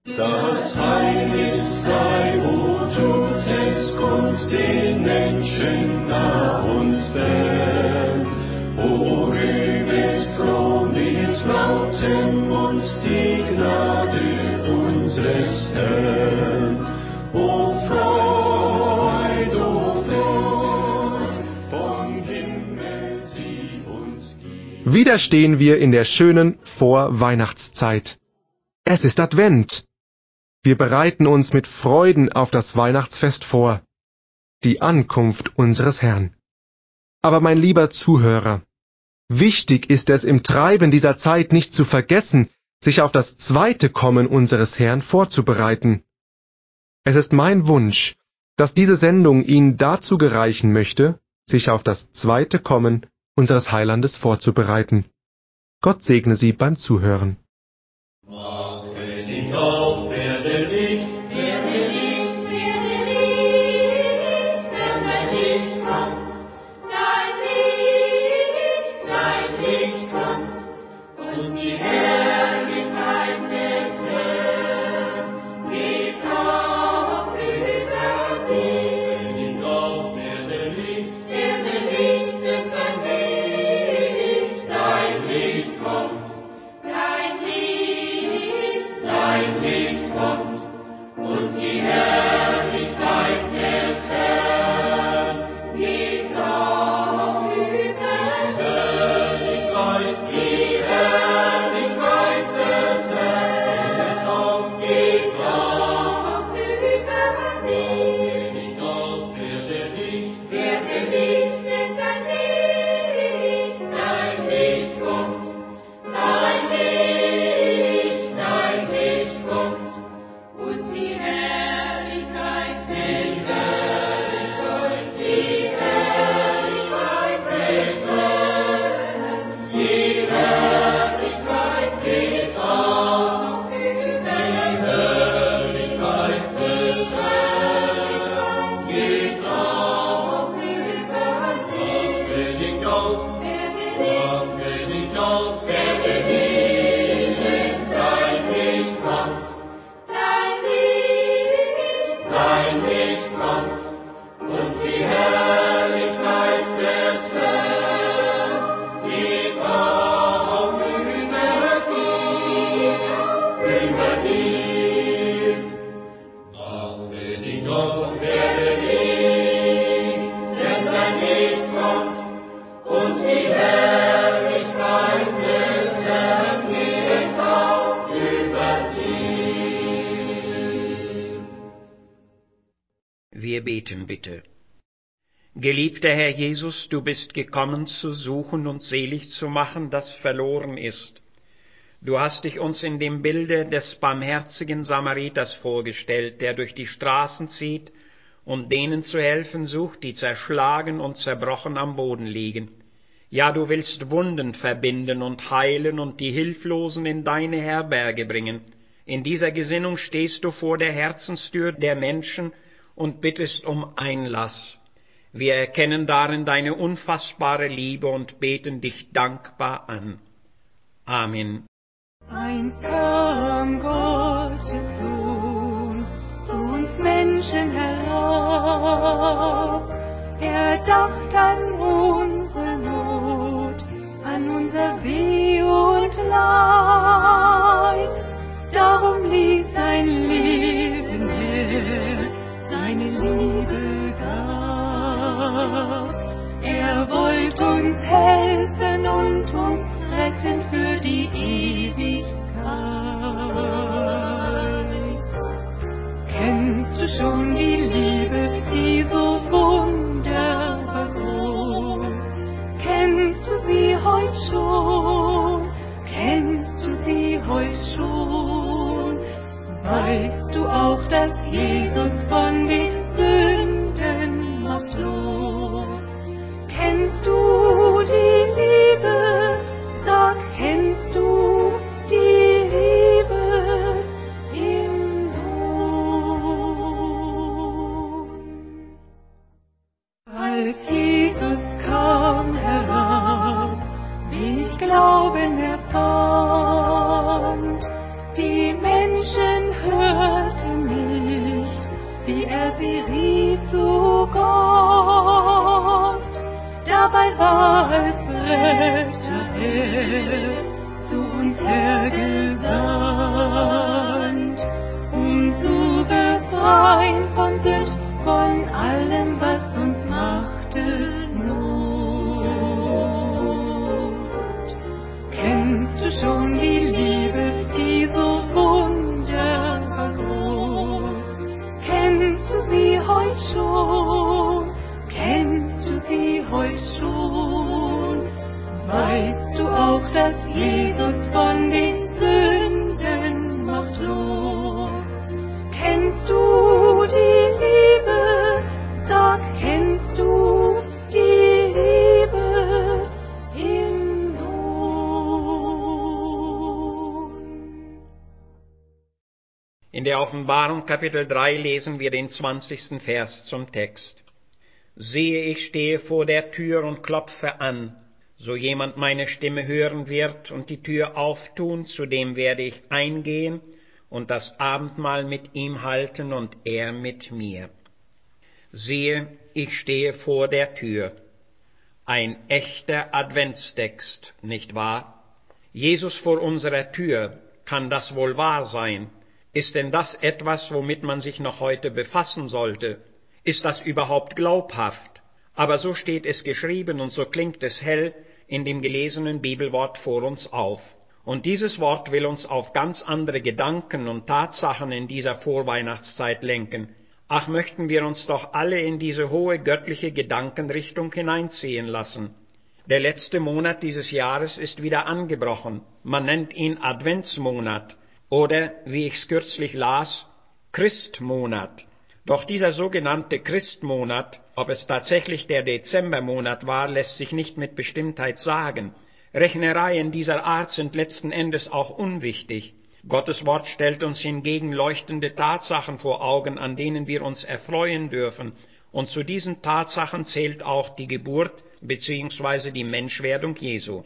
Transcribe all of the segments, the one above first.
Das Heil ist frei, o tut es kund den Menschen nah und fern. O rühmet froh mit lautem Mund die Gnade unseres Herrn. O Freud, vom Himmel sie uns gibt. Wieder stehen wir in der schönen Vorweihnachtszeit. Es ist Advent. Wir bereiten uns mit Freuden auf das Weihnachtsfest vor, die Ankunft unseres Herrn. Aber mein lieber Zuhörer, wichtig ist es im Treiben dieser Zeit nicht zu vergessen, sich auf das zweite Kommen unseres Herrn vorzubereiten. Es ist mein Wunsch, dass diese Sendung Ihnen dazu gereichen möchte, sich auf das zweite Kommen unseres Heilandes vorzubereiten. Gott segne Sie beim Zuhören. Wache dich auf, werde Licht, Werde Licht, werde Licht, denn dein Licht kommt. Dein Licht kommt, und die Herrlichkeit des Herrn geht auf über dich. dich auf, werde Licht, Denn dein Licht kommt. Dein Licht kommt, und die Herrlichkeit des Herrn geht auf über dich. Die Herrlichkeit des Herrn geht auf über dich. dich auf, werde Licht, Werde Licht, denn dein Licht kommt. Dein Licht kommt, und die Herrlichkeit des Herrn, die Herrlichkeit des Herrn, die Herrlichkeit geht auf über Herrlichkeit des Herrn, geht auf über dich. Wache dich auf, Werde Licht, wache dich auf, werde Licht, denn dein Licht kommt. Dein Licht kommt, und die Herrlichkeit des Herrn geht auf über dir. wache dich auf, Werde Licht, denn dein Licht kommt, und die Herrlichkeit des Herrn geht auf über dir. Wir beten bitte. Geliebter Herr Jesus, du bist gekommen, zu suchen und selig zu machen, das verloren ist. Du hast dich uns in dem Bilde des barmherzigen Samariters vorgestellt, der durch die Straßen zieht und denen zu helfen sucht, die zerschlagen und zerbrochen am Boden liegen. Ja, du willst Wunden verbinden und heilen und die Hilflosen in deine Herberge bringen. In dieser Gesinnung stehst du vor der Herzenstür der Menschen und bittest um Einlass. Wir erkennen darin deine unfassbare Liebe und beten dich dankbar an. Amen. Einst kam Gottes Sohn zu uns Menschen herab. Er dacht an unsere Not, an unser Weh und Leid. Darum ließ sein Leben her, seine Liebe gab. Er wollte uns helfen und uns retten für die Ewigkeit. Kennst du schon die Liebe, die so wunderbar groß? Kennst du sie heut schon? Kennst du sie heut schon? Weißt du auch, dass Jesus von den Sünden macht los? Kennst du die Liebe? Sag, kennst du die Liebe im Sohn? Als Jesus kam herab, wie Glauben er fand, die Menschen hörten allweil Retter er zu uns hergesandt, zu befreien von Sünd, von allem, was uns machte Not. Kennst du schon die Liebe, die so wunderbar groß? Kennst du sie heut schon? Kennst du sie heut schon? Weißt du auch, dass Jesus von den Sünden macht los? Kennst du die Liebe? Sag, kennst du die Liebe im Sohn? In der Offenbarung Kapitel 3 lesen wir den 20. Vers zum Text. Siehe, ich stehe vor der Tür und klopfe an. So jemand meine Stimme hören wird und die Tür auftun, zu dem werde ich eingehen und das Abendmahl mit ihm halten und er mit mir. Siehe, ich stehe vor der Tür. Ein echter Adventstext, nicht wahr? Jesus vor unserer Tür, kann das wohl wahr sein? Ist denn das etwas, womit man sich noch heute befassen sollte? Ist das überhaupt glaubhaft? Aber so steht es geschrieben und so klingt es hell in dem gelesenen Bibelwort vor uns auf. Und dieses Wort will uns auf ganz andere Gedanken und Tatsachen in dieser Vorweihnachtszeit lenken. Ach, möchten wir uns doch alle in diese hohe göttliche Gedankenrichtung hineinziehen lassen. Der letzte Monat dieses Jahres ist wieder angebrochen. Man nennt ihn Adventsmonat oder, wie ich es kürzlich las, Christmonat. Doch dieser sogenannte Christmonat, ob es tatsächlich der Dezembermonat war, lässt sich nicht mit Bestimmtheit sagen. Rechnereien dieser Art sind letzten Endes auch unwichtig. Gottes Wort stellt uns hingegen leuchtende Tatsachen vor Augen, an denen wir uns erfreuen dürfen. Und zu diesen Tatsachen zählt auch die Geburt bzw. die Menschwerdung Jesu.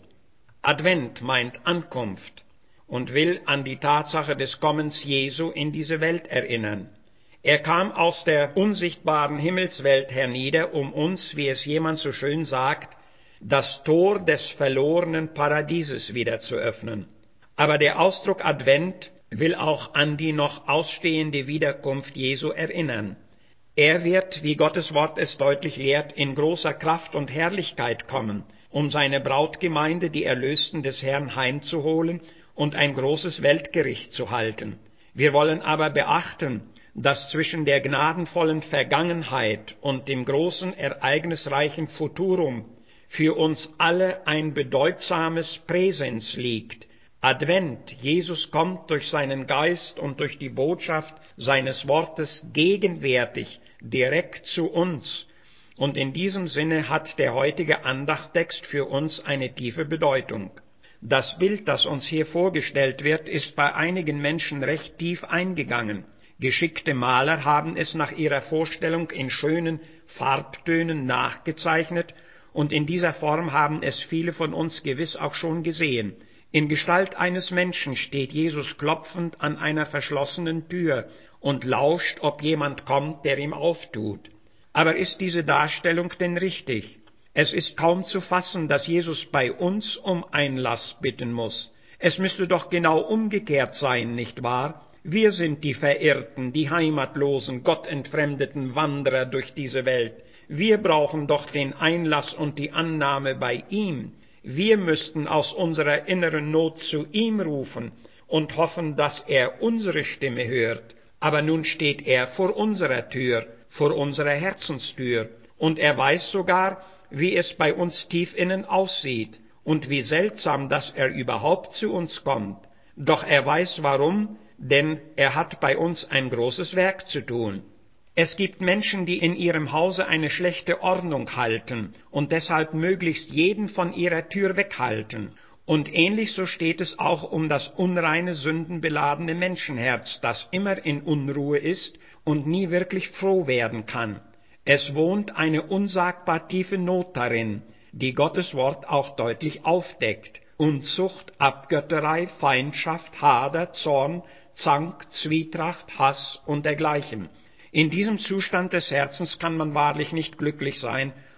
Advent meint Ankunft und will an die Tatsache des Kommens Jesu in diese Welt erinnern. Er kam aus der unsichtbaren Himmelswelt hernieder, um uns, wie es jemand so schön sagt, das Tor des verlorenen Paradieses wieder zu öffnen. Aber der Ausdruck Advent will auch an die noch ausstehende Wiederkunft Jesu erinnern. Er wird, wie Gottes Wort es deutlich lehrt, in großer Kraft und Herrlichkeit kommen, um seine Brautgemeinde, die Erlösten des Herrn, heimzuholen und ein großes Weltgericht zu halten. Wir wollen aber beachten, dass zwischen der gnadenvollen Vergangenheit und dem großen, ereignisreichen Futurum für uns alle ein bedeutsames Präsens liegt. Advent, Jesus kommt durch seinen Geist und durch die Botschaft seines Wortes gegenwärtig, direkt zu uns. Und in diesem Sinne hat der heutige Andachtstext für uns eine tiefe Bedeutung. Das Bild, das uns hier vorgestellt wird, ist bei einigen Menschen recht tief eingegangen. Geschickte Maler haben es nach ihrer Vorstellung in schönen Farbtönen nachgezeichnet, und in dieser Form haben es viele von uns gewiss auch schon gesehen. In Gestalt eines Menschen steht Jesus klopfend an einer verschlossenen Tür und lauscht, ob jemand kommt, der ihm auftut. Aber ist diese Darstellung denn richtig? Es ist kaum zu fassen, dass Jesus bei uns um Einlass bitten muss. Es müsste doch genau umgekehrt sein, nicht wahr? Wir sind die Verirrten, die heimatlosen, gottentfremdeten Wanderer durch diese Welt. Wir brauchen doch den Einlass und die Annahme bei ihm. Wir müssten aus unserer inneren Not zu ihm rufen und hoffen, dass er unsere Stimme hört. Aber nun steht er vor unserer Tür, vor unserer Herzenstür, und er weiß sogar, wie es bei uns tief innen aussieht und wie seltsam, dass er überhaupt zu uns kommt. Doch er weiß warum, denn er hat bei uns ein großes Werk zu tun. Es gibt Menschen, die in ihrem Hause eine schlechte Ordnung halten und deshalb möglichst jeden von ihrer Tür weghalten. Und ähnlich so steht es auch um das unreine, sündenbeladene Menschenherz, das immer in Unruhe ist und nie wirklich froh werden kann. Es wohnt eine unsagbar tiefe Not darin, die Gottes Wort auch deutlich aufdeckt. Unzucht, Abgötterei, Feindschaft, Hader, Zorn, Zank, Zwietracht, Hass und dergleichen. In diesem Zustand des Herzens kann man wahrlich nicht glücklich sein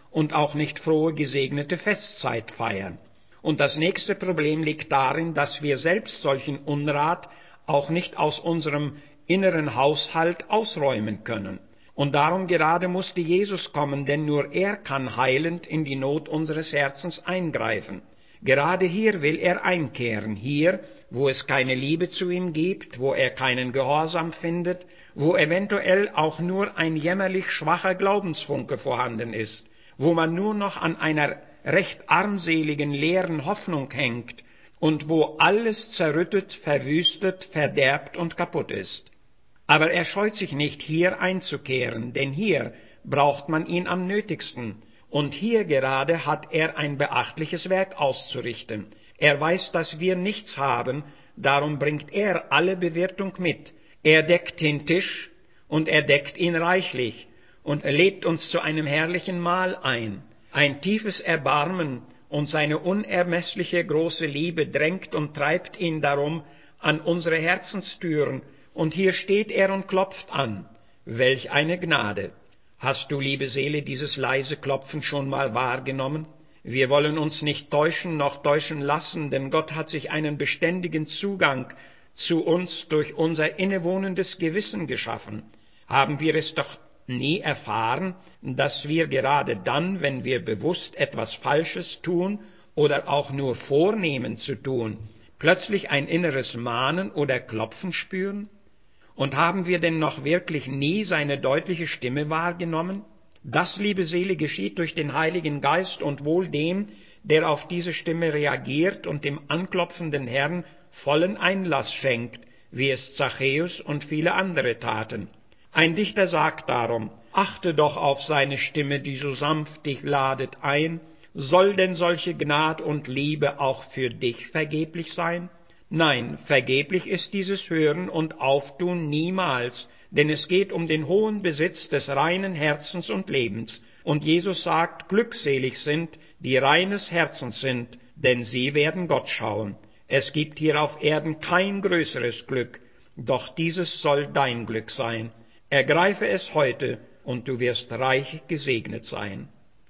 und auch nicht frohe, gesegnete Festzeit feiern. Und das nächste Problem liegt darin, dass wir selbst solchen Unrat auch nicht aus unserem inneren Haushalt ausräumen können. Und darum gerade musste Jesus kommen, denn nur er kann heilend in die Not unseres Herzens eingreifen. Gerade hier will er einkehren, hier, wo es keine Liebe zu ihm gibt, wo er keinen Gehorsam findet, wo eventuell auch nur ein jämmerlich schwacher Glaubensfunke vorhanden ist, wo man nur noch an einer recht armseligen, leeren Hoffnung hängt und wo alles zerrüttet, verwüstet, verderbt und kaputt ist. Aber er scheut sich nicht, hier einzukehren, denn hier braucht man ihn am nötigsten. Und hier gerade hat er ein beachtliches Werk auszurichten. Er weiß, dass wir nichts haben, darum bringt er alle Bewirtung mit. Er deckt den Tisch und er deckt ihn reichlich und er lädt uns zu einem herrlichen Mahl ein. Ein tiefes Erbarmen und seine unermessliche große Liebe drängt und treibt ihn darum an unsere Herzenstüren, und hier steht er und klopft an. Welch eine Gnade! Hast du, liebe Seele, dieses leise Klopfen schon mal wahrgenommen? Wir wollen uns nicht täuschen noch täuschen lassen, denn Gott hat sich einen beständigen Zugang zu uns durch unser innewohnendes Gewissen geschaffen. Haben wir es doch nie erfahren, dass wir gerade dann, wenn wir bewusst etwas Falsches tun oder auch nur vornehmen zu tun, plötzlich ein inneres Mahnen oder Klopfen spüren? Und haben wir denn noch wirklich nie seine deutliche Stimme wahrgenommen? Das, liebe Seele, geschieht durch den Heiligen Geist und wohl dem, der auf diese Stimme reagiert und dem anklopfenden Herrn vollen Einlass schenkt, wie es Zachäus und viele andere taten. Ein Dichter sagt darum: Achte doch auf seine Stimme, die so sanft dich ladet ein. Soll denn solche Gnad und Liebe auch für dich vergeblich sein? Nein, vergeblich ist dieses Hören und Auftun niemals, denn es geht um den hohen Besitz des reinen Herzens und Lebens. Und Jesus sagt, glückselig sind, die reines Herzens sind, denn sie werden Gott schauen. Es gibt hier auf Erden kein größeres Glück, doch dieses soll dein Glück sein. Ergreife es heute, und du wirst reich gesegnet sein.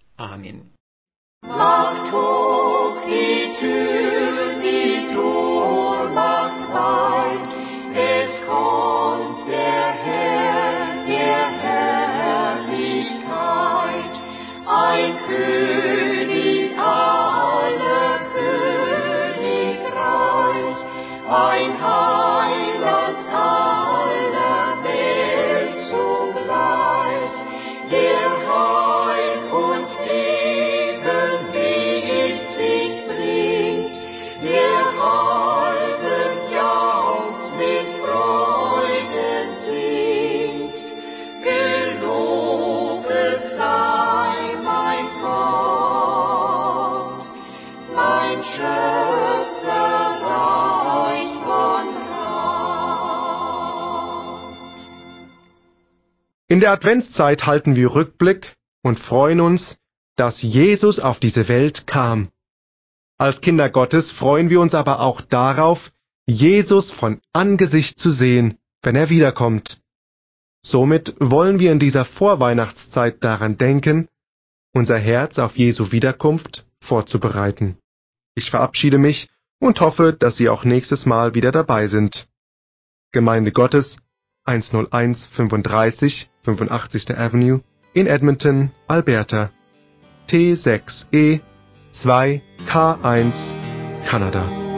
Amen. Macht hoch die Tür, die Tor macht weit, es kommt der Herr der Herrlichkeit, ein König aller Königreich, ein Heiland aller Welt zugleich, der Heil und Leben mit sich bringt, der halben Jauch mit Freuden singt. Gelobet sei mein Gott, mein Schöpfer reich von Rat. In der Adventszeit halten wir Rückblick und freuen uns, dass Jesus auf diese Welt kam. Als Kinder Gottes freuen wir uns aber auch darauf, Jesus von Angesicht zu sehen, wenn er wiederkommt. Somit wollen wir in dieser Vorweihnachtszeit daran denken, unser Herz auf Jesu Wiederkunft vorzubereiten. Ich verabschiede mich und hoffe, dass Sie auch nächstes Mal wieder dabei sind. Gemeinde Gottes, 10135 85. Avenue in Edmonton, Alberta, T6E 2K1, Kanada.